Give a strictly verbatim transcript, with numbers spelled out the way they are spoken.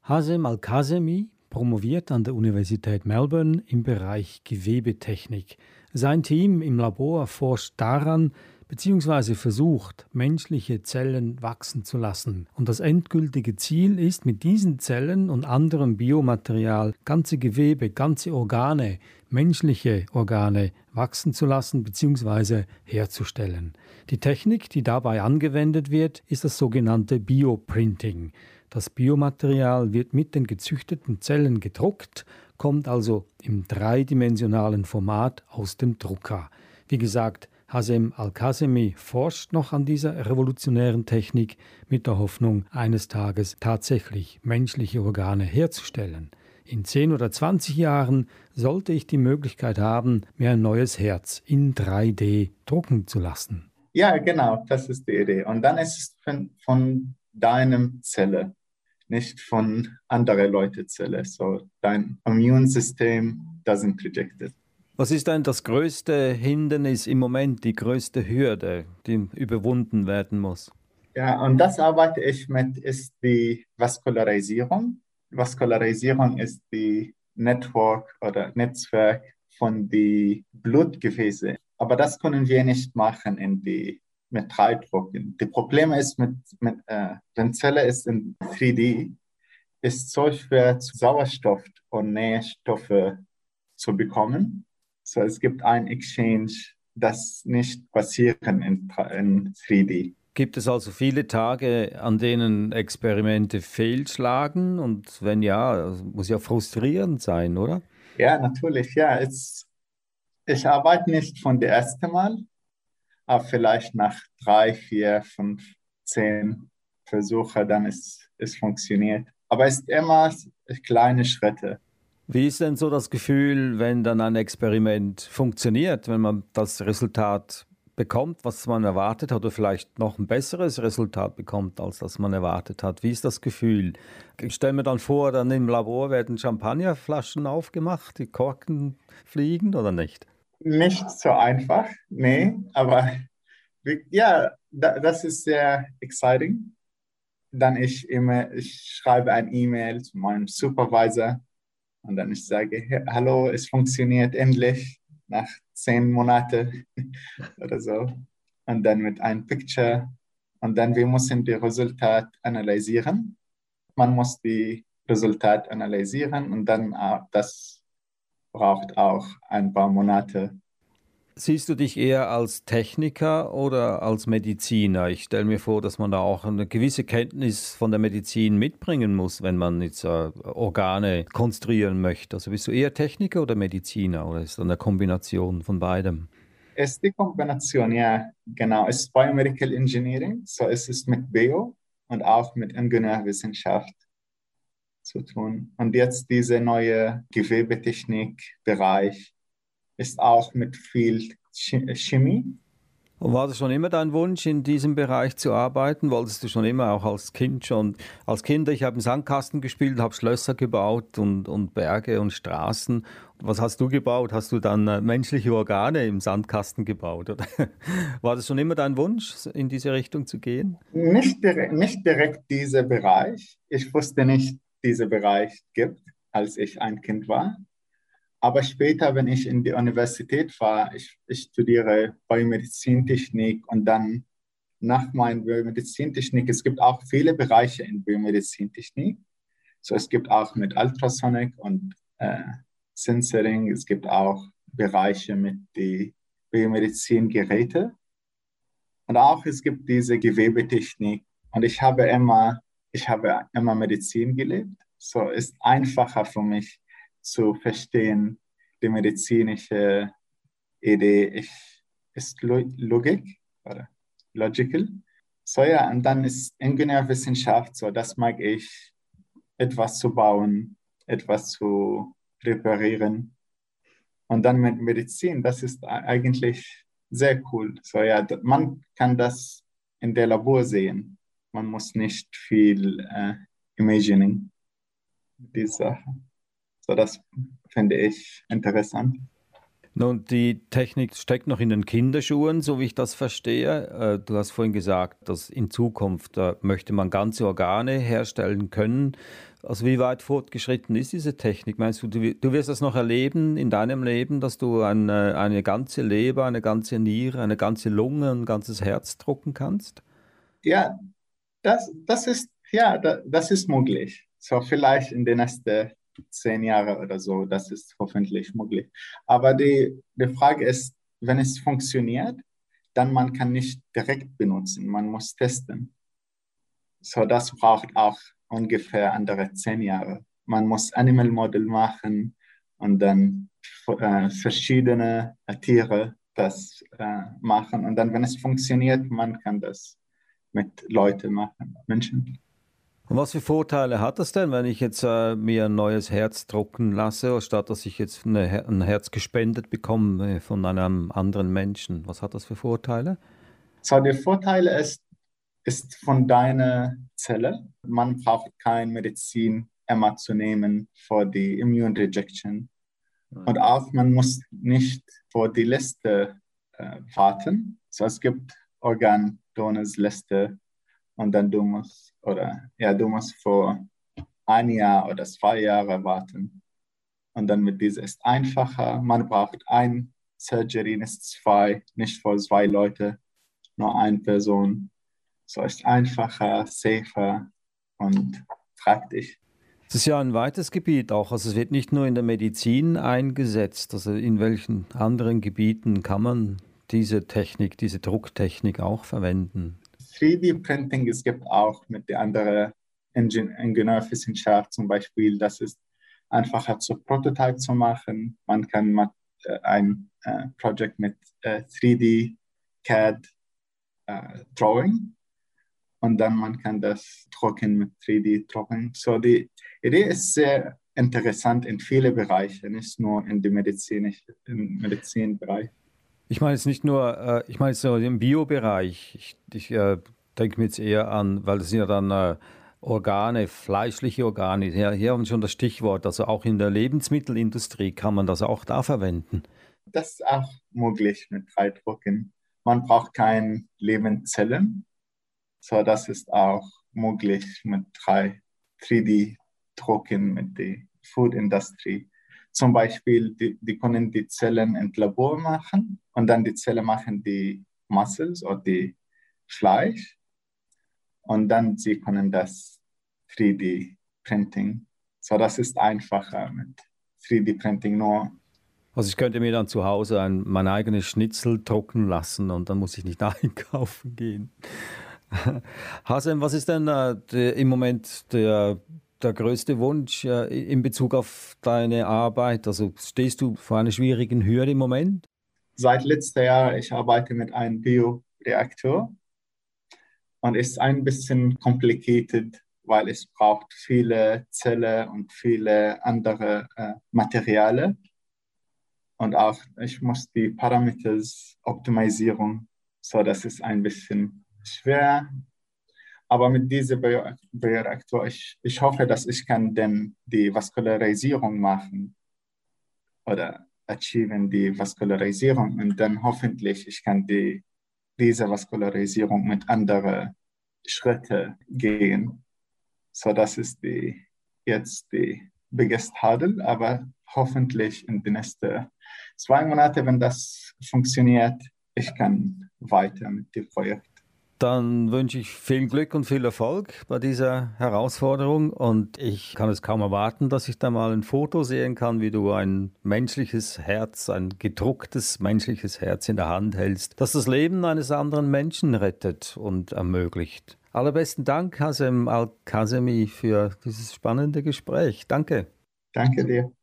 Hazem Al-Kazemi promoviert an der Universität Melbourne im Bereich Gewebetechnik. Sein Team im Labor forscht daran bzw. versucht, menschliche Zellen wachsen zu lassen. Und das endgültige Ziel ist, mit diesen Zellen und anderem Biomaterial ganze Gewebe, ganze Organe, menschliche Organe wachsen zu lassen bzw. herzustellen. Die Technik, die dabei angewendet wird, ist das sogenannte Bioprinting. Das Biomaterial wird mit den gezüchteten Zellen gedruckt, kommt also im dreidimensionalen Format aus dem Drucker. Wie gesagt, Hazem Al-Kazemi forscht noch an dieser revolutionären Technik mit der Hoffnung, eines Tages tatsächlich menschliche Organe herzustellen. In zehn oder zwanzig Jahren sollte ich die Möglichkeit haben, mir ein neues Herz in drei D drucken zu lassen. Ja, genau, das ist die Idee. Und dann ist es von, von deinem Zelle, nicht von anderen Leuten Zelle. So dein Immunsystem doesn't reject it. Was ist denn das größte Hindernis im Moment, die größte Hürde, die überwunden werden muss? Ja, und das arbeite ich mit, ist die Vaskularisierung. Vaskularisierung ist die Network oder Netzwerk von den Blutgefäßen. Aber das können wir nicht machen in die mit drei Drucken. Das Problem ist, mit, mit, äh, wenn Zelle ist in drei D, ist so schwer, Sauerstoff und Nährstoffe zu bekommen. So, es gibt ein Exchange, das nicht passieren in, in drei D. Gibt es also viele Tage, an denen Experimente fehlschlagen? Und wenn ja, muss ja frustrierend sein, oder? Ja, natürlich, ja. Es, ich arbeite nicht von dem ersten Mal, aber vielleicht nach drei, vier, fünf, zehn Versuche, dann ist es funktioniert. Aber es ist immer kleine Schritte. Wie ist denn so das Gefühl, wenn dann ein Experiment funktioniert, wenn man das Resultat bekommt, was man erwartet hat, oder vielleicht noch ein besseres Resultat bekommt, als das man erwartet hat? Wie ist das Gefühl? Ich stelle mir dann vor, dann im Labor werden Champagnerflaschen aufgemacht, die Korken fliegen oder nicht? Nicht so einfach, nee, aber ja, das ist sehr exciting. Dann ich immer, ich schreibe ein E-Mail zu meinem Supervisor und dann ich sage, hallo, es funktioniert endlich nach zehn Monaten oder so. Und dann mit einem Picture. Und dann wir müssen die Resultate analysieren. Man muss die Resultate analysieren und dann das braucht auch ein paar Monate. Siehst du dich eher als Techniker oder als Mediziner? Ich stelle mir vor, dass man da auch eine gewisse Kenntnis von der Medizin mitbringen muss, wenn man jetzt äh, Organe konstruieren möchte. Also bist du eher Techniker oder Mediziner oder ist das eine Kombination von beidem? Es ist die Kombination, ja, genau. Es ist Biomedical Engineering, so es ist mit Bio und auch mit Ingenieurwissenschaft zu tun. Und jetzt diese neue Gewebetechnik-Bereich ist auch mit viel Chemie. Und war das schon immer dein Wunsch, in diesem Bereich zu arbeiten? Wolltest du schon immer, auch als Kind schon? Als Kind, ich habe im Sandkasten gespielt, habe Schlösser gebaut und, und Berge und Straßen. Was hast du gebaut? Hast du dann äh, menschliche Organe im Sandkasten gebaut? Oder? War das schon immer dein Wunsch, in diese Richtung zu gehen? Nicht direkt, nicht direkt dieser Bereich. Ich wusste nicht, dieser Bereich gibt, als ich ein Kind war. Aber später, wenn ich in die Universität war, ich, ich studiere Biomedizintechnik und dann nach meiner Biomedizintechnik, es gibt auch viele Bereiche in Biomedizintechnik. So, es gibt auch mit Ultrasonic und äh, Sensoring, es gibt auch Bereiche mit den Biomedizingeräten und auch es gibt diese Gewebetechnik. Und ich habe immer, ich habe immer Medizin gelebt. So ist einfacher für mich zu verstehen, die medizinische Idee ich, ist Logik oder logical. So ja, und dann ist Ingenieurwissenschaft, so das mag ich, etwas zu bauen, etwas zu reparieren. Und dann mit Medizin, das ist eigentlich sehr cool. So ja, man kann das in der Labor sehen. Man muss nicht viel äh, imagining, die Sache. So, das finde ich interessant. Nun, die Technik steckt noch in den Kinderschuhen, so wie ich das verstehe. Äh, Du hast vorhin gesagt, dass in Zukunft äh, möchte man ganze Organe herstellen können. Also wie weit fortgeschritten ist diese Technik? Meinst du, du wi- du wirst das noch erleben in deinem Leben, dass du eine, eine ganze Leber, eine ganze Niere, eine ganze Lunge, ein ganzes Herz drucken kannst? Ja, das, das ist, ja, da, das ist möglich. So vielleicht in den nächsten zehn Jahren oder so, das ist hoffentlich möglich. Aber die, die Frage ist, wenn es funktioniert, dann man kann nicht direkt benutzen, man muss testen. So, das braucht auch ungefähr andere zehn Jahre. Man muss Animal Model machen und dann äh, verschiedene Tiere das äh, machen. Und dann, wenn es funktioniert, man kann das mit Leuten machen, Menschen. Und was für Vorteile hat das denn, wenn ich jetzt äh, mir ein neues Herz drucken lasse, statt dass ich jetzt eine, Her- ein Herz gespendet bekomme äh, von einem anderen Menschen? Was hat das für Vorteile? So, der Vorteil ist, ist von deiner Zelle. Man braucht keine Medizin immer zu nehmen für die Immune Rejection. Und auch man muss nicht vor die Liste äh, warten. So, es gibt Organdonorsliste und dann du musst, oder ja, du musst vor ein Jahr oder zwei Jahre warten. Und dann mit dieser ist einfacher. Man braucht ein Surgery, nicht zwei, nicht für zwei Leute, nur eine Person. So ist einfacher, safer und praktisch. Es ist ja ein weites Gebiet auch. Also es wird nicht nur in der Medizin eingesetzt. Also in welchen anderen Gebieten kann man diese Technik, diese Drucktechnik auch verwenden? drei D-Printing, es gibt auch mit der anderen Ingen- Ingenieurwissenschaft zum Beispiel, das ist einfacher zu Prototype zu machen. Man kann mit, äh, ein äh, Projekt mit äh, drei D C A D äh, Drawing und dann man kann das drucken mit drei D-Drucken. So die Idee ist sehr interessant in viele Bereiche, nicht nur in dem Medizin, im Medizinbereich. Ich meine jetzt nicht nur, äh, ich meine jetzt so im Biobereich. Ich, ich äh, denke mir jetzt eher an, weil das sind ja dann äh, Organe, fleischliche Organe. Ja, hier haben wir schon das Stichwort. Also auch in der Lebensmittelindustrie kann man das auch da verwenden. Das ist auch möglich mit drei Drucken. Man braucht keine Lebenszellen, so das ist auch möglich mit drei drei D-Drucken mit der Food Industry. Zum Beispiel, die, die können die Zellen im Labor machen und dann die Zellen machen die Muscles oder die Fleisch und dann sie können das drei D-Printing. So das ist einfacher mit drei D-Printing nur. Also ich könnte mir dann zu Hause ein, mein eigenes Schnitzel drucken lassen und dann muss ich nicht einkaufen gehen. Hasem, was ist denn äh, der, im Moment der, der größte Wunsch äh, in Bezug auf deine Arbeit? Also stehst du vor einer schwierigen Hürde im Moment? Seit letztem Jahr, ich arbeite mit einem Bioreaktor und ist ein bisschen complicated, weil es braucht viele Zellen und viele andere äh, Materialien. Und auch ich muss die Parameters Optimisierung, so das ist ein bisschen schwer. Aber mit diesem Bio Bioreaktor, ich, ich hoffe, dass ich kann denn die Vaskularisierung machen oder achieven die Vaskularisierung und dann hoffentlich ich kann die, diese Vaskularisierung mit anderen Schritten gehen. So das ist die, jetzt die biggest hurdle, aber hoffentlich in den nächsten zwei Monaten, wenn das funktioniert, ich kann weiter mit dem Projekt. Dann wünsche ich viel Glück und viel Erfolg bei dieser Herausforderung und ich kann es kaum erwarten, dass ich da mal ein Foto sehen kann, wie du ein menschliches Herz, ein gedrucktes menschliches Herz in der Hand hältst, das das Leben eines anderen Menschen rettet und ermöglicht. Allerbesten Dank, Hazem Al-Kazemi, für dieses spannende Gespräch. Danke. Danke dir.